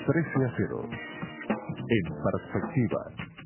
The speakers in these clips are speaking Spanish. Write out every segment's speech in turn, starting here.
13-0. En perspectiva.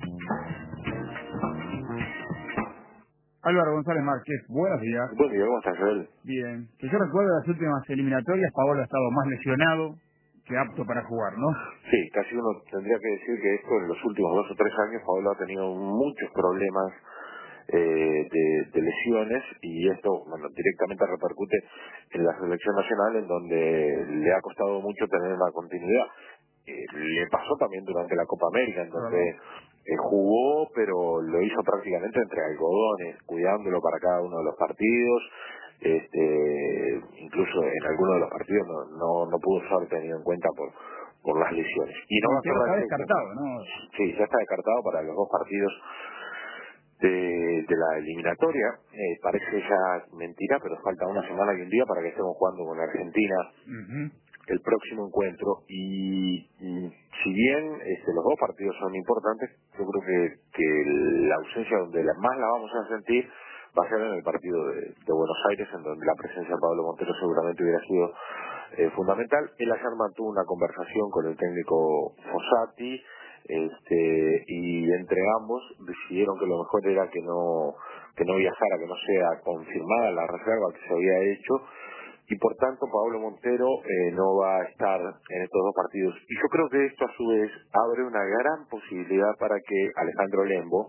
Álvaro González Márquez, buenos días. Buen día, ¿cómo estás, Joel? Bien. Que yo recuerdo las últimas eliminatorias, Paolo ha estado más lesionado que apto para jugar, ¿no? Sí, casi uno tendría que decir que esto en los últimos 2 o 3 años Paolo ha tenido muchos problemas de lesiones, y esto directamente repercute en la selección nacional, en donde le ha costado mucho tener una continuidad. Le pasó también durante la Copa América, en donde jugó, pero lo hizo prácticamente entre algodones, cuidándolo para cada uno de los partidos. Incluso en algunos de los partidos no pudo ser tenido en cuenta por las lesiones. Y no va a ser Está la descartado, ¿no? Sí, ya está descartado para los 2 partidos de la eliminatoria. Parece ya mentira, pero falta una semana y un día para que estemos jugando con Argentina el próximo encuentro. Y si bien los 2 partidos son importantes, yo creo que la ausencia donde más la vamos a sentir va a ser en el partido de Buenos Aires, en donde la presencia de Pablo Montero seguramente hubiera sido fundamental. Él ayer mantuvo una conversación con el técnico Fossati, y entre ambos decidieron que lo mejor era que no viajara, que no sea confirmada la reserva que se había hecho, y por tanto Pablo Montero no va a estar en estos 2 partidos. Y yo creo que esto a su vez abre una gran posibilidad para que Alejandro Lembo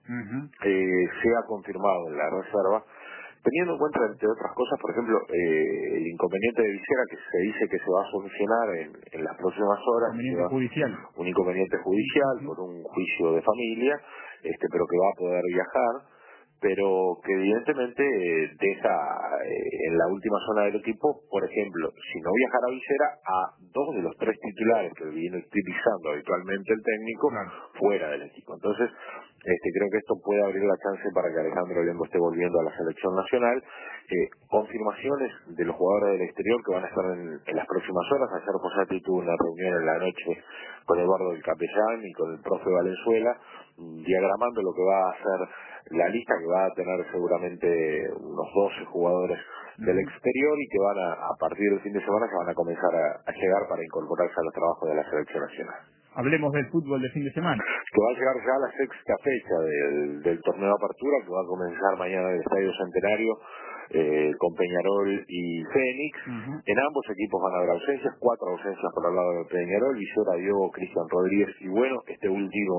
sea confirmado en la reserva, teniendo en cuenta, entre otras cosas, por ejemplo, el inconveniente de Visera, que se dice que se va a solucionar en las próximas horas. Inconveniente judicial. Un inconveniente judicial por un juicio de familia, pero que va a poder viajar, pero que evidentemente deja en la última zona del equipo, por ejemplo, si no viajara Visera, a 2 de los 3 titulares que viene utilizando habitualmente el técnico fuera del equipo. Entonces, creo que esto puede abrir la chance para que Alejandro Lembo esté volviendo a la selección nacional. Confirmaciones de los jugadores del exterior que van a estar en las próximas horas. Ayer Fossati tuvo una reunión en la noche con Eduardo del Capellán y con el profe Valenzuela, diagramando lo que va a ser la lista, que va a tener seguramente unos 12 jugadores del exterior, y que van a partir del fin de semana se van a comenzar a llegar para incorporarse a los trabajos de la selección nacional. Hablemos del fútbol de fin de semana. Que va a llegar ya a la 6ª fecha del torneo de apertura, que va a comenzar mañana en el Estadio Centenario, con Peñarol y Fénix. En ambos equipos van a haber ausencias, 4 ausencias por el lado de Peñarol: Visera, Diogo, Cristian Rodríguez, y bueno, este último,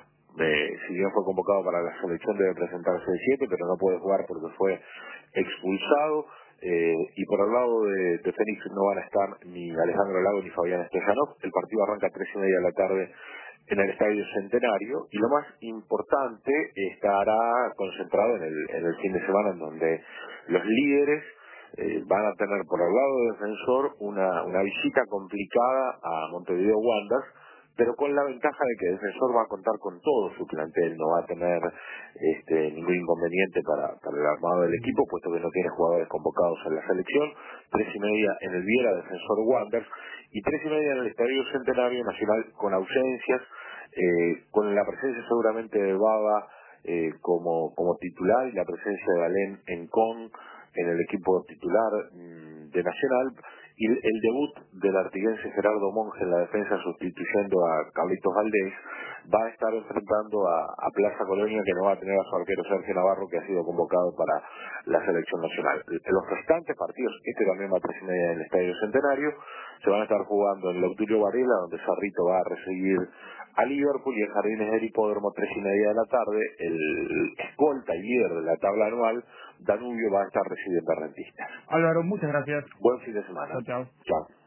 si bien fue convocado para la selección, debe presentarse el 7, pero no puede jugar porque fue expulsado. Y por el lado de Fénix no van a estar ni Alejandro Lago ni Fabián Estefanov. El partido arranca a 3:30 de la tarde en el Estadio Centenario, y lo más importante estará concentrado en el fin de semana, en donde los líderes van a tener por el lado de Defensor una visita complicada a Montevideo Wanderers, pero con la ventaja de que Defensor va a contar con todo su plantel, no va a tener ningún inconveniente para el armado del equipo, puesto que no tiene jugadores convocados en la selección. 3:30 en el Viera, Defensor Wanderers, y 3:30 en el Estadio Centenario Nacional, con ausencias, con la presencia seguramente de Baba como titular, y la presencia de Alén en el equipo titular de Nacional, y el debut del artiguense Gerardo Monge en la defensa, sustituyendo a Carlitos Valdés. Va a estar enfrentando a Plaza Colonia, que no va a tener a su arquero Sergio Navarro, que ha sido convocado para la selección nacional. Los restantes partidos, también va a 3:30 en el Estadio Centenario, se van a estar jugando en el Autilio Varela, donde Cerrito va a recibir a Liverpool, y en Jardines del Hipódromo, 3:30 de la tarde, el escolta y líder de la tabla anual, Danubio, va a estar recibiendo a Rentistas. Álvaro, muchas gracias. Buen fin de semana. Chao, chao. Chao.